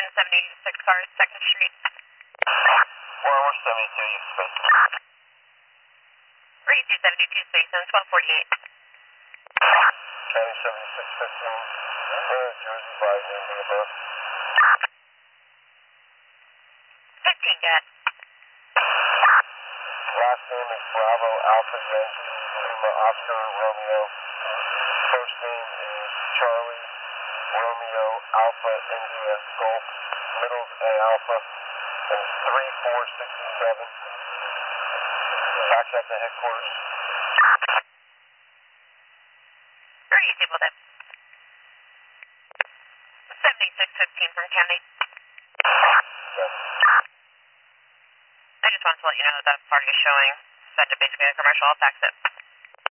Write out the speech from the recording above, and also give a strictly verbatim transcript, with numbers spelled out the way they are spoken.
Station seventy-six cars, second Street. Forward seventy-two, you space. Three two seventy-two Station twelve forty-eight. County seventy-six fifteen, uh, Jersey five, anything above? fifteen, get. Last name is Bravo Alpha Yankee Lima Oscar Romeo. First name is Charlie Romeo Alpha India Golf. Middle A Alpha. And three four sixty-seven. Back at the headquarters. Where are you people then? seventy-six fifteen from County. Yes. I just wanted to let you know that that party is showing set to basically a commercial. I'll fax it.